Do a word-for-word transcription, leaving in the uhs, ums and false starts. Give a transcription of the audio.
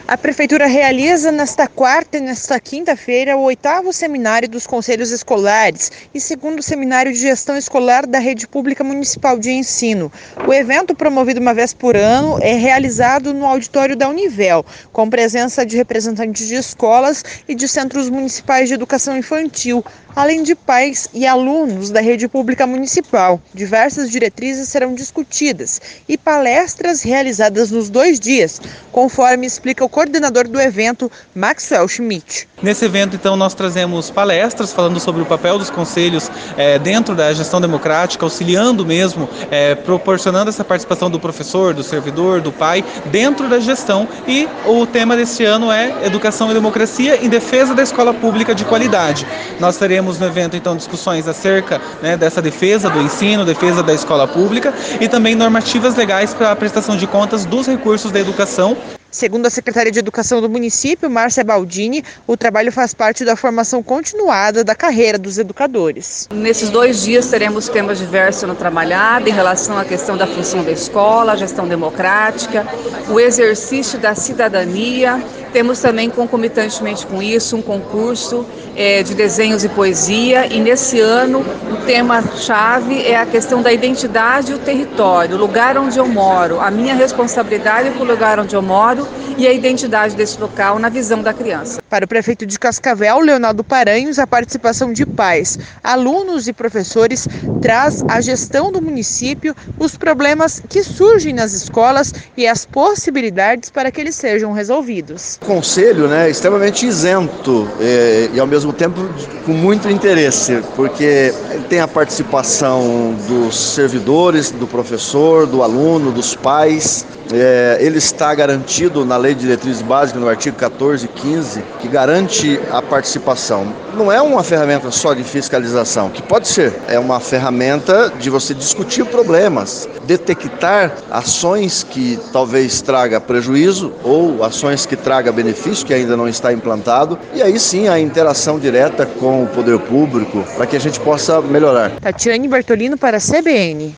A Prefeitura realiza nesta quarta e nesta quinta-feira o oitavo seminário dos Conselhos Escolares e segundo seminário de gestão escolar da Rede Pública Municipal de Ensino. O evento, promovido uma vez por ano, é realizado no auditório da Univel, com presença de representantes de escolas e de centros municipais de educação infantil, além de pais e alunos da Rede Pública Municipal. Diversas diretrizes serão discutidas e palestras realizadas nos dois dias, conforme explica o coordenador do evento, Maxwell Schmidt. Nesse evento, então, nós trazemos palestras falando sobre o papel dos conselhos é, dentro da gestão democrática, auxiliando mesmo, é, proporcionando essa participação do professor, do servidor, do pai, dentro da gestão. E o tema deste ano é Educação e Democracia em Defesa da Escola Pública de Qualidade. Nós teremos no evento, então, discussões acerca né, dessa defesa do ensino, defesa da escola pública e também normativas legais para a prestação de contas dos recursos da educação. Segundo a secretária de Educação do município, Márcia Baldini, o trabalho faz parte da formação continuada da carreira dos educadores. Nesses dois dias teremos temas diversos sendo trabalhados em relação à questão da função da escola, a gestão democrática, o exercício da cidadania. Temos também, concomitantemente com isso, um concurso é, de desenhos e poesia, e nesse ano o tema-chave é a questão da identidade e o território, o lugar onde eu moro, a minha responsabilidade com o lugar onde eu moro e a identidade desse local na visão da criança. Para o prefeito de Cascavel, Leonardo Paranhos, a participação de pais, alunos e professores traz à gestão do município os problemas que surgem nas escolas e as possibilidades para que eles sejam resolvidos. O conselho, né, é extremamente isento e, e ao mesmo tempo com muito interesse, porque tem a participação dos servidores, do professor, do aluno, dos pais. É, ele está garantido na Lei de Diretrizes Básicas, no artigo quatorze e quinze, que garante a participação. Não é uma ferramenta só de fiscalização, que pode ser, é uma ferramenta de você discutir problemas, detectar ações que talvez traga prejuízo ou ações que traga benefício que ainda não está implantado, e aí sim a interação direta com o poder público para que a gente possa melhorar. Tatiane Bertolino para a C B N.